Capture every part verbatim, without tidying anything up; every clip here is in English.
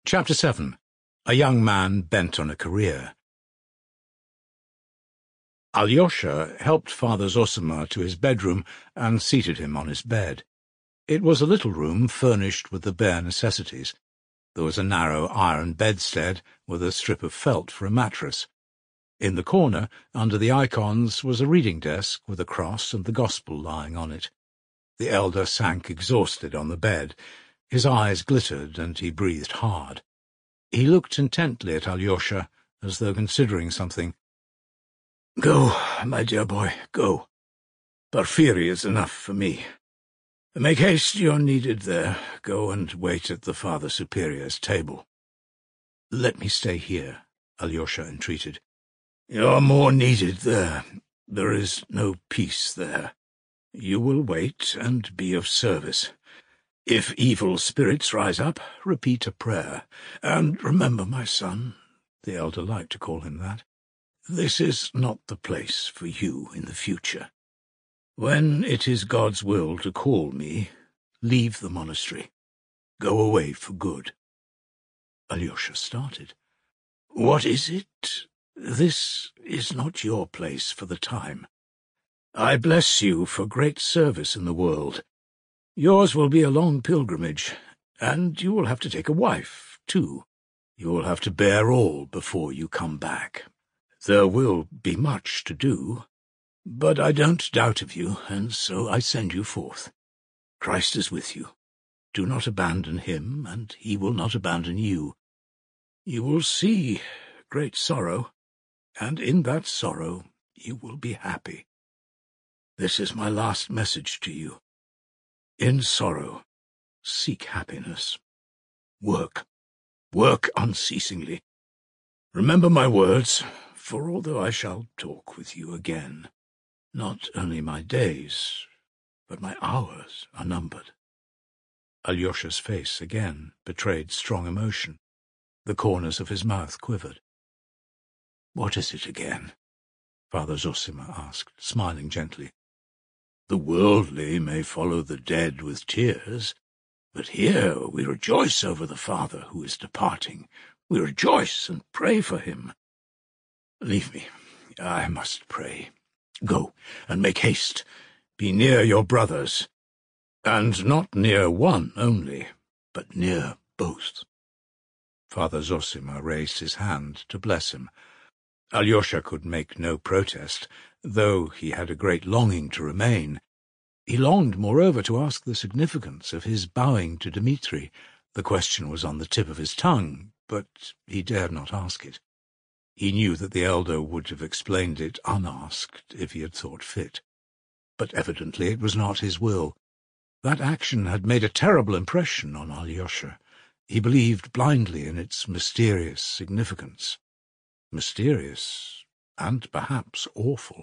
Chapter seven. A young man bent on a career. Alyosha helped Father Zosima to his bedroom and seated him on his bed. It was a little room furnished with the bare necessities. There was a narrow iron bedstead with a strip of felt for a mattress. In the corner, under the icons, was a reading desk with a cross and the Gospel lying on it. The elder sank exhausted on the bed. His eyes glittered and he breathed hard. He looked intently at Alyosha, as though considering something. "Go, my dear boy, go. Porphyry is enough for me. Make haste, you're needed there. Go and wait at the Father Superior's table." "Let me stay here," Alyosha entreated. "You're more needed there. There is no peace there. You will wait and be of service. If evil spirits rise up, repeat a prayer. And remember, my son," the elder liked to call him that, "this is not the place for you in the future. When it is God's will to call me, leave the monastery. Go away for good." Alyosha started. "What is it? This is not your place for the time. I bless you for great service in the world. Yours will be a long pilgrimage, and you will have to take a wife, too. You will have to bear all before you come back. There will be much to do, but I don't doubt of you, and so I send you forth. Christ is with you. Do not abandon him, and he will not abandon you. You will see great sorrow, and in that sorrow you will be happy. This is my last message to you. In sorrow, seek happiness. Work. Work unceasingly. Remember my words, for although I shall talk with you again, not only my days, but my hours are numbered." Alyosha's face again betrayed strong emotion. The corners of his mouth quivered. "What is it again?" Father Zosima asked, smiling gently. "The worldly may follow the dead with tears, but here we rejoice over the Father who is departing. We rejoice and pray for him. Leave me. I must pray. Go, and make haste. Be near your brothers, and not near one only, but near both." Father Zosima raised his hand to bless him. Alyosha could make no protest, though he had a great longing to remain. He longed, moreover, to ask the significance of his bowing to Dmitri. The question was on the tip of his tongue, but he dared not ask it. He knew that the elder would have explained it unasked if he had thought fit. But evidently it was not his will. That action had made a terrible impression on Alyosha. He believed blindly in its mysterious significance. Mysterious, and perhaps awful.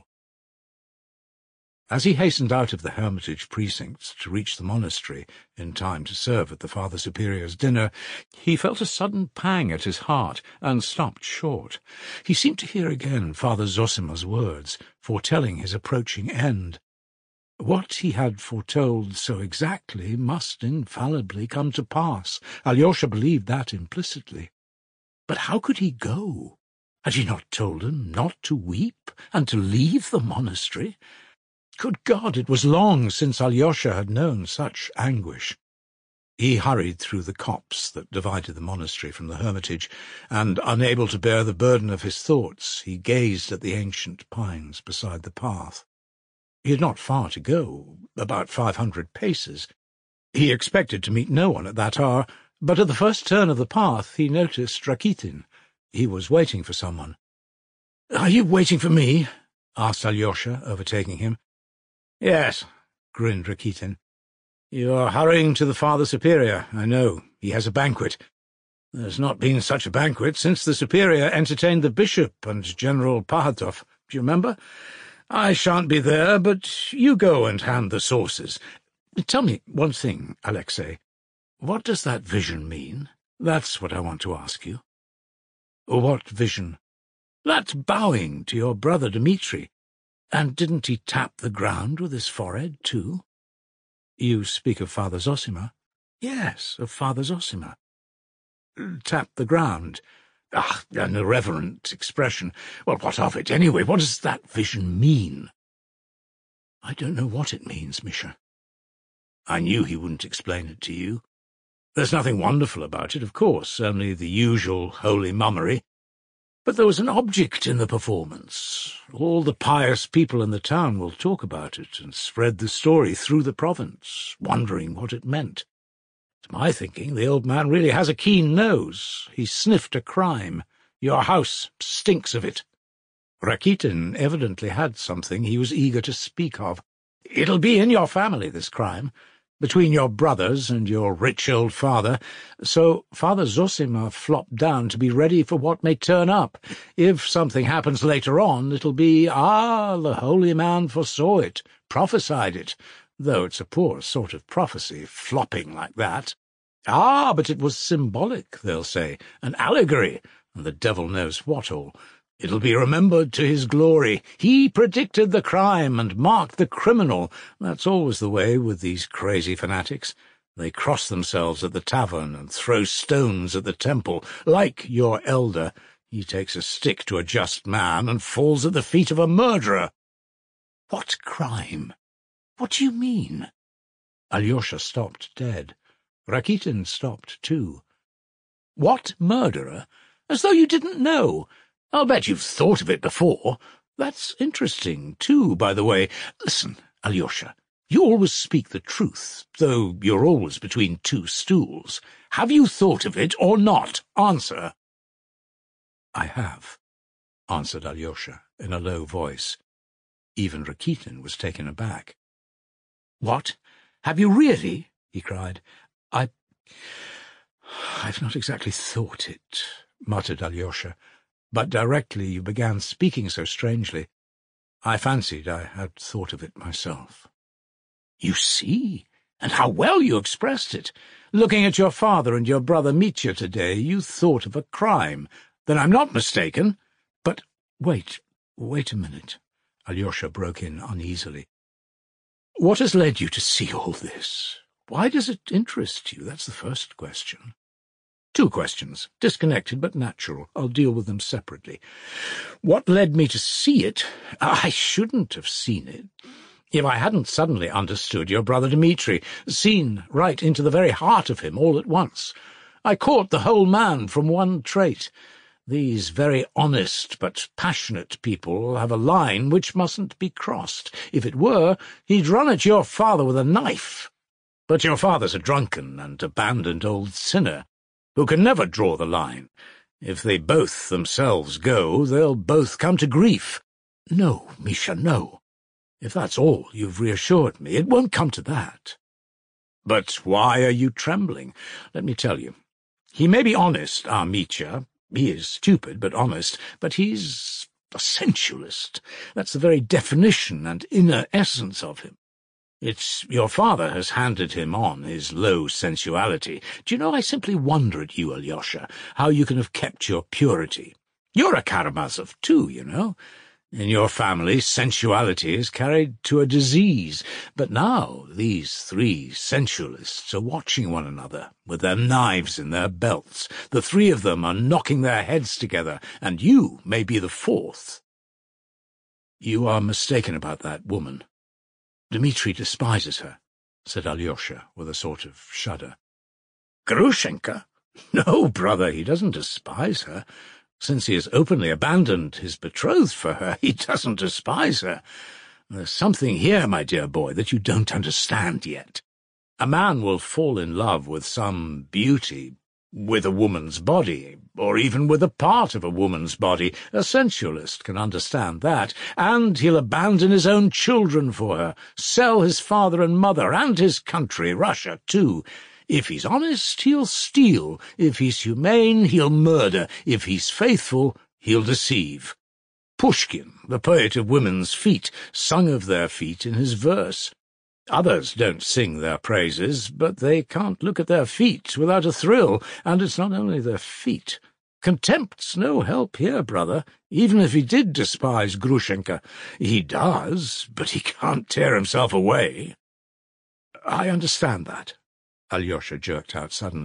As he hastened out of the hermitage precincts to reach the monastery in time to serve at the Father Superior's dinner, he felt a sudden pang at his heart and stopped short. He seemed to hear again Father Zosima's words, foretelling his approaching end. What he had foretold so exactly must infallibly come to pass. Alyosha believed that implicitly. But how could he go? Had he not told him not to weep and to leave the monastery? Good God, it was long since Alyosha had known such anguish. He hurried through the copse that divided the monastery from the hermitage, and, unable to bear the burden of his thoughts, he gazed at the ancient pines beside the path. He had not far to go, about five hundred paces. He expected to meet no one at that hour, but at the first turn of the path he noticed Rakitin. He was waiting for someone. "Are you waiting for me?" asked Alyosha, overtaking him. "Yes," grinned Rakitin. "You are hurrying to the Father Superior, I know. He has a banquet. There's not been such a banquet since the Superior entertained the Bishop and General Pahatov. Do you remember? I shan't be there, but you go and hand the sauces. Tell me one thing, Alexei. What does that vision mean? That's what I want to ask you." "What vision?" "That bowing to your brother Dmitri. And didn't he tap the ground with his forehead, too?" "You speak of Father Zosima?" "Yes, of Father Zosima." tapped the ground. Ah, an irreverent expression. Well, what of it, anyway? What does that vision mean? I don't know what it means, Misha. I knew he wouldn't explain it to you. There's nothing wonderful about it, of course, only the usual holy mummery. But there was an object in the performance. All the pious people in the town will talk about it and spread the story through the province, wondering what it meant. To my thinking, the old man really has a keen nose. He sniffed a crime. Your house stinks of it. Rakitin evidently had something he was eager to speak of. It'll be in your family, this crime, between your brothers and your rich old father, so Father Zosimar flopped down to be ready for what may turn up. If something happens later on, it'll be, ah, the holy man foresaw it, prophesied it, though it's a poor sort of prophecy, flopping like that. Ah, but it was symbolic, they'll say, an allegory, and the devil knows what all. It'll be remembered to his glory. He predicted the crime and marked the criminal. That's always the way with these crazy fanatics. They cross themselves at the tavern and throw stones at the temple. Like your elder, he takes a stick to a just man and falls at the feet of a murderer. What crime? What do you mean? Alyosha stopped dead. Rakitin stopped too. What murderer? As though you didn't know. I'll bet you've thought of it before. That's interesting, too, by the way. Listen, Alyosha, you always speak the truth, though you're always between two stools. Have you thought of it or not? Answer. I have, answered Alyosha in a low voice. Even Rakitin was taken aback. What? Have you really? He cried. I... I've not exactly thought it, muttered Alyosha. But directly you began speaking so strangely, I fancied I had thought of it myself. You see, and how well you expressed it. Looking at your father and your brother Mitya today, you thought of a crime. Then I'm not mistaken. But wait, wait a minute, Alyosha broke in uneasily. What has led you to see all this? Why does it interest you? That's the first question. Two questions, disconnected but natural. I'll deal with them separately. What led me to see it? I shouldn't have seen it. If I hadn't suddenly understood your brother Dmitri, seen right into the very heart of him all at once. I caught the whole man from one trait. These very honest but passionate people have a line which mustn't be crossed. If it were, he'd run at your father with a knife. But your father's a drunken and abandoned old sinner, who can never draw the line. If they both themselves go, they'll both come to grief. No, Misha, no. If that's all you've reassured me, it won't come to that. But why are you trembling? Let me tell you. He may be honest, our Mitya. He is stupid, but honest. But he's a sensualist. That's the very definition and inner essence of him. It's your father has handed him on his low sensuality. Do you know, I simply wonder at you, Alyosha, how you can have kept your purity. You're a Karamazov, too, you know. In your family, sensuality is carried to a disease. But now these three sensualists are watching one another, with their knives in their belts. The three of them are knocking their heads together, and you may be the fourth. You are mistaken about that woman. Dmitri despises her, said Alyosha with a sort of shudder. Grushenka? No, brother, he doesn't despise her. Since he has openly abandoned his betrothed for her, he doesn't despise her. There's something here, my dear boy, that you don't understand yet. A man will fall in love with some beauty, with a woman's body, or even with a part of a woman's body. A sensualist can understand that, and he'll abandon his own children for her, sell his father and mother, and his country, Russia, too. If he's honest, he'll steal. If he's humane, he'll murder. If he's faithful, he'll deceive. Pushkin, the poet of women's feet, sung of their feet in his verse. Others don't sing their praises, but they can't look at their feet without a thrill, and it's not only their feet. Contempt's no help here, brother, even if he did despise Grushenka. He does, but he can't tear himself away. I understand that, Alyosha jerked out suddenly.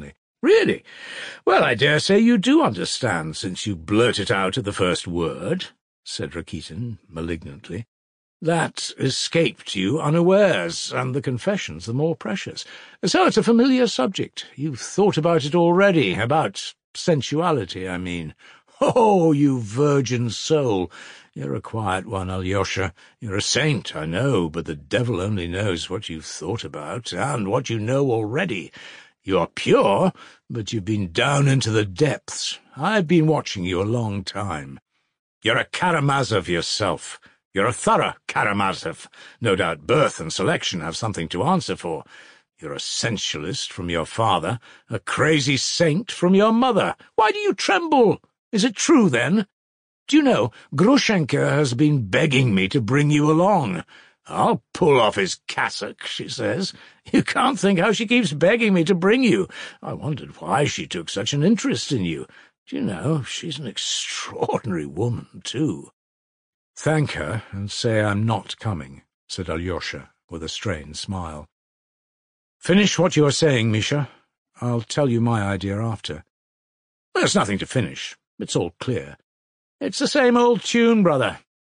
Really? Well, I dare say you do understand, since you blurt it out at the first word, said Rakitin malignantly. That escaped you unawares, and the confession's the more precious. So it's a familiar subject. You've thought about it already, about sensuality, I mean. Oh, you virgin soul! You're a quiet one, Alyosha. You're a saint, I know, but the devil only knows what you've thought about, and what you know already. You're pure, but you've been down into the depths. I've been watching you a long time. You're a Karamazov yourself. You're a thorough Karamazov. No doubt birth and selection have something to answer for. You're a sensualist from your father, a crazy saint from your mother. Why do you tremble? Is it true, then? Do you know, Grushenka has been begging me to bring you along. I'll pull off his cassock, she says. You can't think how she keeps begging me to bring you. I wondered why she took such an interest in you. Do you know, she's an extraordinary woman, too. Thank her, and say I'm not coming, said Alyosha, with a strained smile. Finish what you are saying, Misha. I'll tell you my idea after. There's nothing to finish. It's all clear. It's the same old tune, brother.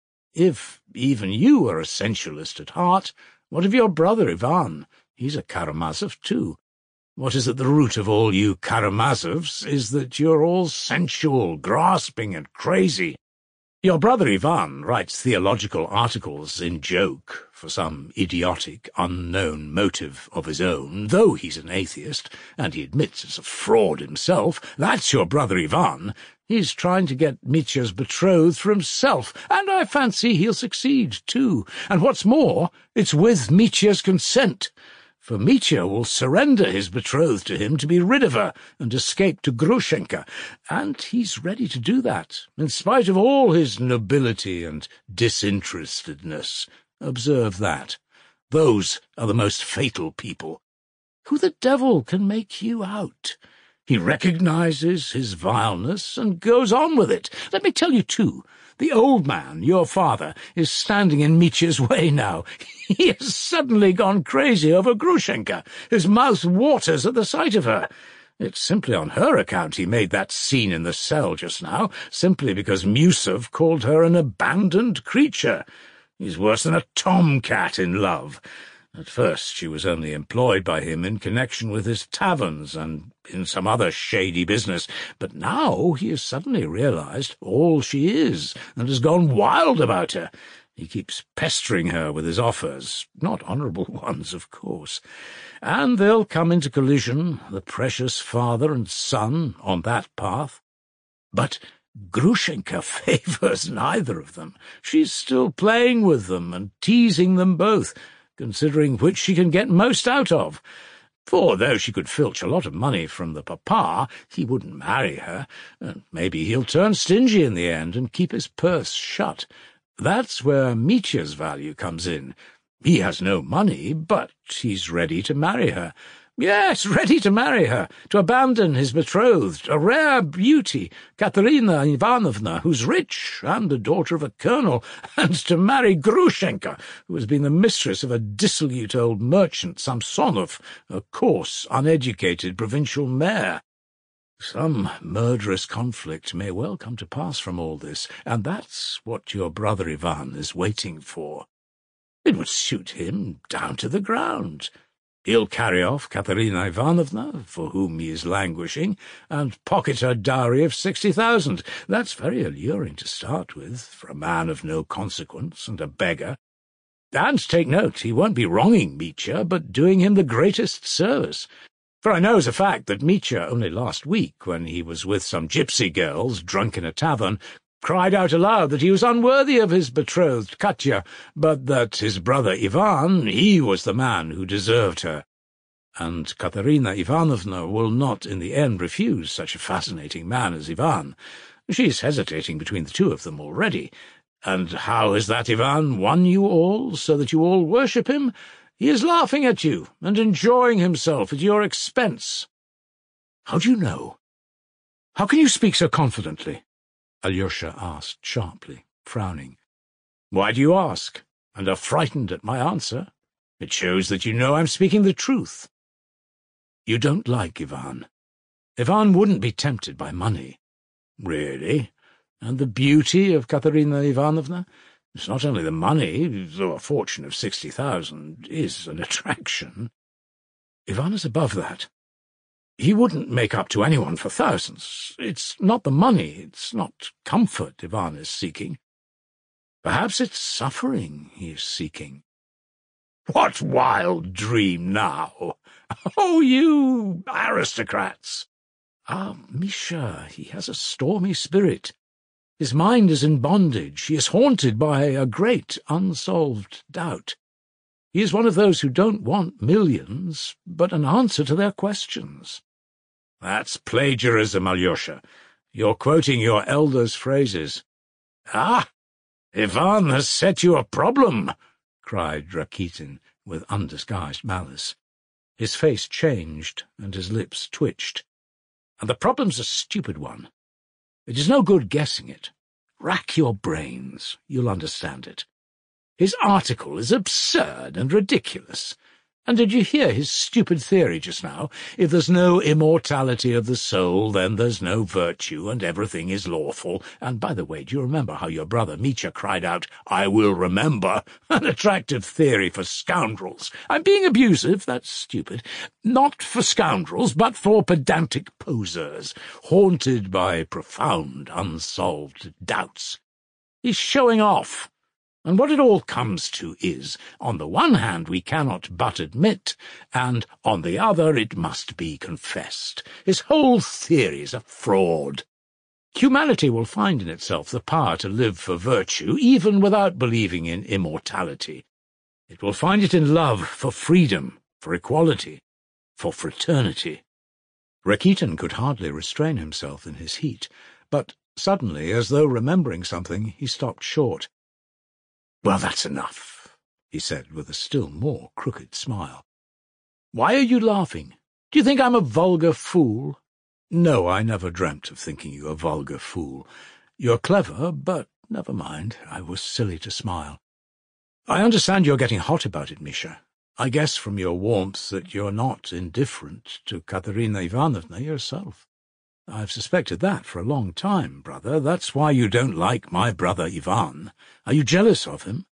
If even you are a sensualist at heart, what of your brother Ivan? He's a Karamazov, too. What is at the root of all you Karamazovs is that you're all sensual, grasping, and crazy. Your brother Ivan writes theological articles in joke, for some idiotic, unknown motive of his own, though he's an atheist, and he admits it's a fraud himself. That's your brother Ivan. He's trying to get Mitya's betrothed for himself, and I fancy he'll succeed, too. And what's more, it's with Mitya's consent. For Mitya will surrender his betrothed to him to be rid of her and escape to Grushenka, and he's ready to do that, in spite of all his nobility and disinterestedness. Observe that. Those are the most fatal people. Who the devil can make you out? He recognizes his vileness and goes on with it. Let me tell you, too, the old man, your father, is standing in Mitya's way now. He has suddenly gone crazy over Grushenka. His mouth waters at the sight of her. It's simply on her account he made that scene in the cell just now, simply because Miusov called her an abandoned creature. He's worse than a tomcat in love. At first she was only employed by him in connection with his taverns and in some other shady business, but now he has suddenly realized all she is and has gone wild about her. He keeps pestering her with his offers, not honourable ones, of course, and they'll come into collision, the precious father and son, on that path. But Grushenka favours neither of them. She's still playing with them and teasing them both, considering which she can get most out of. For though she could filch a lot of money from the papa, he wouldn't marry her, and maybe he'll turn stingy in the end and keep his purse shut. That's where Mitya's value comes in. He has no money, but he's ready to marry her. Yes, ready to marry her, to abandon his betrothed, a rare beauty, Katerina Ivanovna, who's rich and the daughter of a colonel, and to marry Grushenka, who has been the mistress of a dissolute old merchant, Samsonov, a coarse, uneducated provincial mayor. Some murderous conflict may well come to pass from all this, and that's what your brother Ivan is waiting for. It would suit him down to the ground. He'll carry off Katerina Ivanovna, for whom he is languishing, and pocket her dowry of sixty thousand. That's very alluring to start with, for a man of no consequence and a beggar. And take note, he won't be wronging Mitya, but doing him the greatest service. For I know as a fact that Mitya, only last week, when he was with some gypsy girls drunk in a tavern, cried out aloud that he was unworthy of his betrothed Katya, but that his brother Ivan, he was the man who deserved her. And Katerina Ivanovna will not in the end refuse such a fascinating man as Ivan. She's hesitating between the two of them already. And how has that Ivan won you all, so that you all worship him? He is laughing at you and enjoying himself at your expense. How do you know? How can you speak so confidently? Alyosha asked sharply, frowning. Why do you ask, and are frightened at my answer? It shows that you know I'm speaking the truth. You don't like Ivan. Ivan wouldn't be tempted by money. Really? And the beauty of Katerina Ivanovna? It's not only the money, though a fortune of sixty thousand is an attraction. Ivan is above that. He wouldn't make up to anyone for thousands. It's not the money, it's not comfort Ivan is seeking. Perhaps it's suffering he is seeking. What wild dream now? Oh, you aristocrats! Ah, Misha, he has a stormy spirit. His mind is in bondage. He is haunted by a great unsolved doubt. He is one of those who don't want millions, but an answer to their questions. That's plagiarism, Alyosha. You're quoting your elders' phrases. Ah, Ivan has set you a problem, cried Rakitin with undisguised malice. His face changed, and his lips twitched. And the problem's a stupid one. It is no good guessing it. Rack your brains. You'll understand it. His article is absurd and ridiculous. And did you hear his stupid theory just now? If there's no immortality of the soul, then there's no virtue, and everything is lawful. And by the way, do you remember how your brother Mitya cried out, "I will remember"? An attractive theory for scoundrels. I'm being abusive, that's stupid. Not for scoundrels, but for pedantic posers, haunted by profound, unsolved doubts. He's showing off. And what it all comes to is, on the one hand we cannot but admit, and on the other it must be confessed. His whole theory is a fraud. Humanity will find in itself the power to live for virtue, even without believing in immortality. It will find it in love for freedom, for equality, for fraternity. Rakitin could hardly restrain himself in his heat, but suddenly, as though remembering something, he stopped short. "Well, that's enough," he said with a still more crooked smile. "Why are you laughing? Do you think I'm a vulgar fool?" "No, I never dreamt of thinking you a vulgar fool. You're clever, but never mind, I was silly to smile. I understand you're getting hot about it, Misha. I guess from your warmth that you're not indifferent to Katerina Ivanovna yourself. I've suspected that for a long time, brother. That's why you don't like my brother Ivan. Are you jealous of him?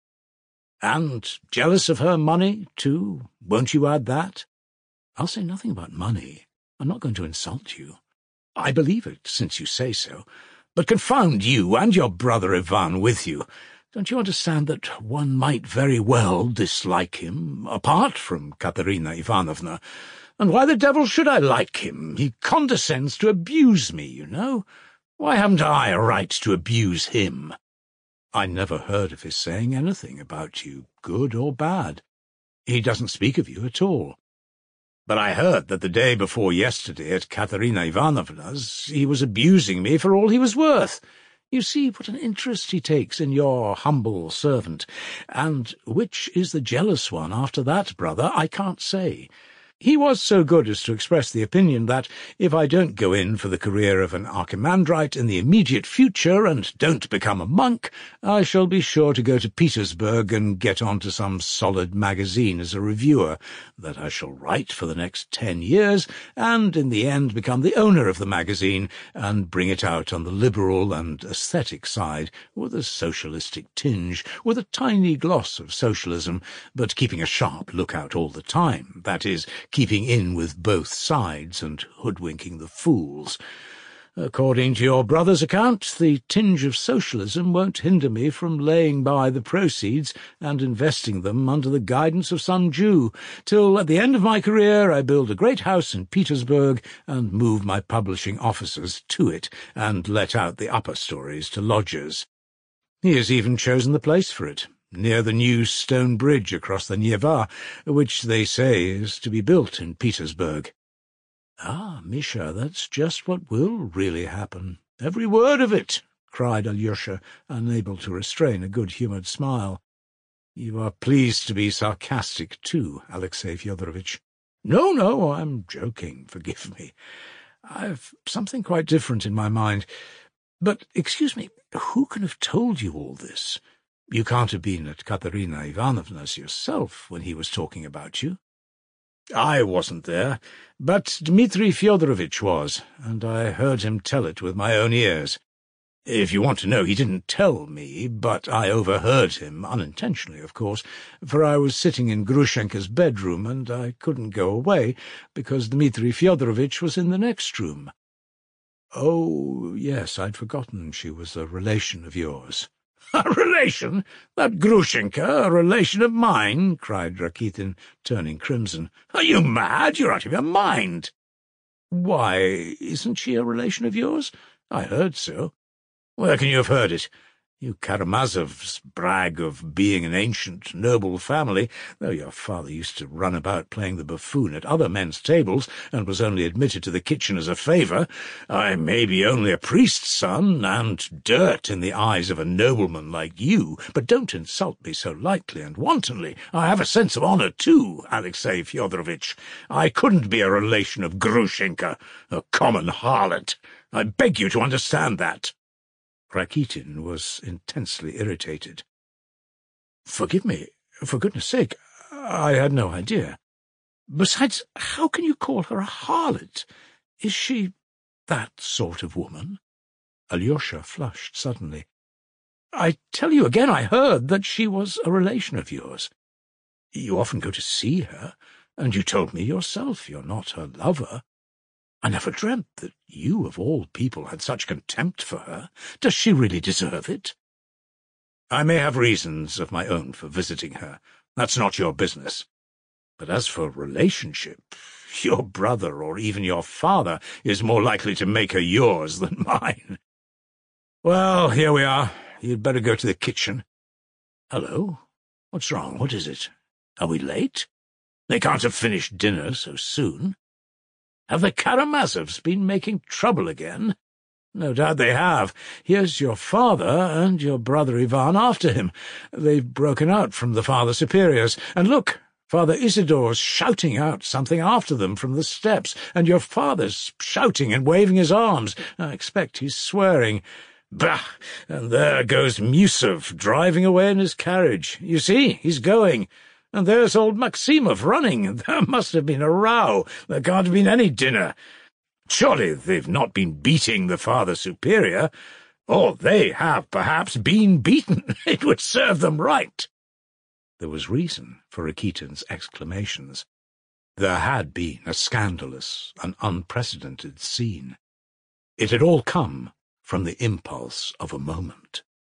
And jealous of her money, too? Won't you add that?" "I'll say nothing about money. I'm not going to insult you." "I believe it, since you say so. But confound you and your brother Ivan with you. Don't you understand that one might very well dislike him, apart from Katerina Ivanovna? And why the devil should I like him? He condescends to abuse me, you know. Why haven't I a right to abuse him?" "I never heard of his saying anything about you, good or bad. He doesn't speak of you at all. But I heard that the day before yesterday at Katerina Ivanovna's he was abusing me for all he was worth. You see what an interest he takes in your humble servant. And which is the jealous one after that, brother, I can't say. He was so good as to express the opinion that if I don't go in for the career of an archimandrite in the immediate future and don't become a monk, I shall be sure to go to Petersburg and get on to some solid magazine as a reviewer, that I shall write for the next ten years, and in the end become the owner of the magazine and bring it out on the liberal and aesthetic side, with a socialistic tinge, with a tiny gloss of socialism, but keeping a sharp lookout all the time, that is, keeping in with both sides and hoodwinking the fools. According to your brother's account, the tinge of socialism won't hinder me from laying by the proceeds and investing them under the guidance of some Jew, till at the end of my career I build a great house in Petersburg and move my publishing offices to it and let out the upper stories to lodgers. He has even chosen the place for it, near the new stone bridge across the Neva, which they say is to be built in Petersburg." "Ah, Misha, that's just what will really happen. Every word of it," cried Alyosha, unable to restrain a good-humoured smile. "You are pleased to be sarcastic, too, Alexey Fyodorovitch." "No, no, I'm joking, forgive me. I've something quite different in my mind. But, excuse me, who can have told you all this? You can't have been at Katerina Ivanovna's yourself when he was talking about you." I wasn't there, but Dmitri Fyodorovitch was, and I heard him tell it with my own ears. If you want to know, he didn't tell me, but I overheard him, unintentionally, of course, for I was sitting in Grushenka's bedroom, and I couldn't go away, because Dmitri Fyodorovitch was in the next room. Oh, yes, I'd forgotten she was a relation of yours. A relation? That Grushenka, a relation of mine? Cried Rakitin, turning crimson. Are you mad? You're out of your mind. Why, isn't she a relation of yours? I heard so. Where can you have heard it? You Karamazovs brag of being an ancient, noble family, though your father used to run about playing the buffoon at other men's tables, and was only admitted to the kitchen as a favour. I may be only a priest's son, and dirt in the eyes of a nobleman like you, but don't insult me so lightly and wantonly. I have a sense of honour, too, Alexei Fyodorovitch. I couldn't be a relation of Grushenka, a common harlot. I beg you to understand that. Rakitin was intensely irritated. "Forgive me, for goodness sake. I had no idea. Besides, how can you call her a harlot? Is she that sort of woman?" Alyosha flushed suddenly. "I tell you again, I heard that she was a relation of yours. You often go to see her, and you told me yourself you're not her lover. I never dreamt that you, of all people, had such contempt for her. Does she really deserve it?" "I may have reasons of my own for visiting her. That's not your business. But as for relationship, your brother or even your father is more likely to make her yours than mine. Well, here we are. You'd better go to the kitchen. Hello? What's wrong? What is it? Are we late? They can't have finished dinner so soon. Have the Karamazovs been making trouble again? No doubt they have. Here's your father and your brother Ivan after him. They've broken out from the Father Superiors. And look, Father Isidore's shouting out something after them from the steps, and your father's shouting and waving his arms. I expect he's swearing. Bah! And there goes Musov driving away in his carriage. You see, he's going. And there's old Maximov running. There must have been a row. There can't have been any dinner. Surely they've not been beating the Father Superior. Or they have, perhaps, been beaten. It would serve them right. There was reason for Rakitin's exclamations. There had been a scandalous, an unprecedented scene. It had all come from the impulse of a moment.